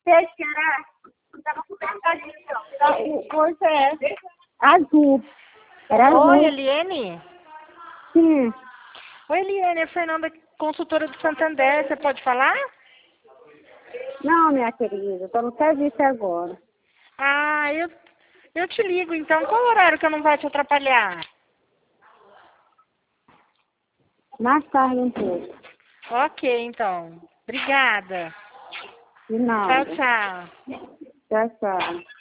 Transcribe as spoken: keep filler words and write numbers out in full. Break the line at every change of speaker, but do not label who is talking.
Será? Pois é. Azul. Era azul.
Oi, Eliene?
Sim.
Oi, Eliene, é a Fernanda, consultora do Santander. Você pode falar?
Não, minha querida, estou no serviço agora.
Ah, eu, eu te ligo, então. Qual horário que eu não vai te atrapalhar?
Mais tarde um pouco.
Ok, então. Obrigada.
De
Tchau,
nada.
tchau.
Tchau, tchau.